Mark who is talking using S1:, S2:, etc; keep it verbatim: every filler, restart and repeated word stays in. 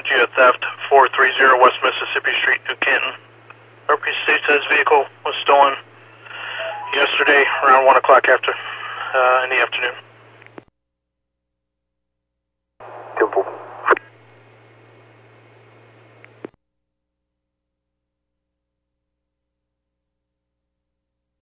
S1: Geo theft, four three zero West Mississippi Street, New Canton. Purpose states that his vehicle was stolen yesterday around one o'clock after, uh, in the afternoon.